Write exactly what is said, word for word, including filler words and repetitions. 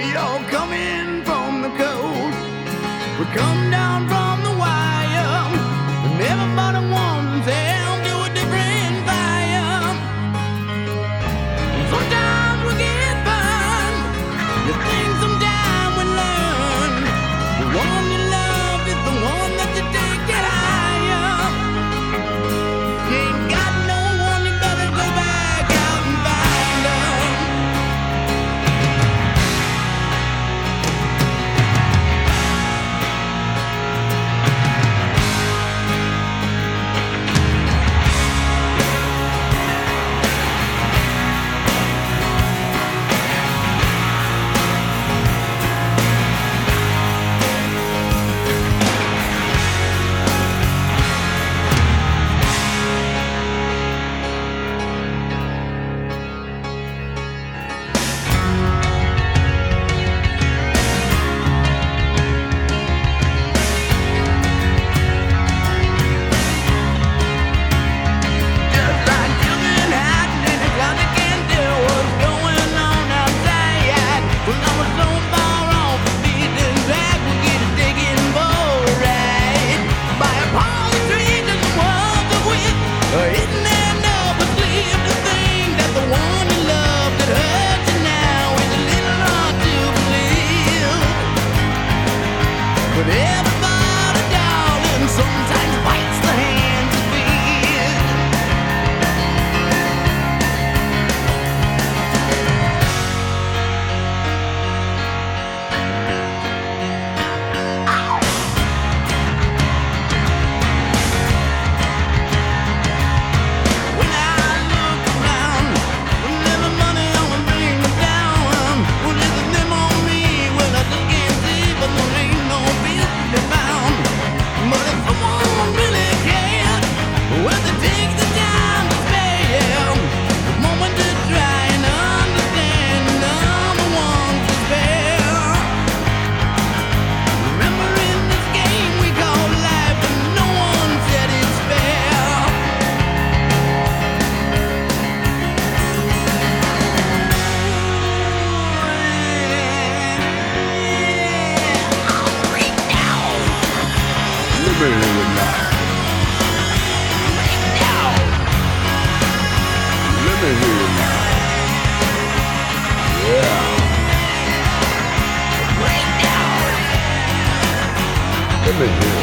We all come in from the coast. We come down from the wire. And everybody wants them to a different fire. Sometimes we get burned. You think sometime we learn. The one you love is the one that you take it higher. You ain't got no one, you better go back out and find them. But everybody, darling, sometimes bites the hand that feeds. When I look around, when little money only bring me down, well, is it them on me? Well, I just can't see, but there ain't no peace to be found. But if someone really cared, well, they take the time to spare the moment to try and understand, and I'm the one to spare. Remember in this game we call life, and no one said it's fair. I'll break down, Let me hear you now. break down, Let me hear you now. Yeah. break down. Let me hear you.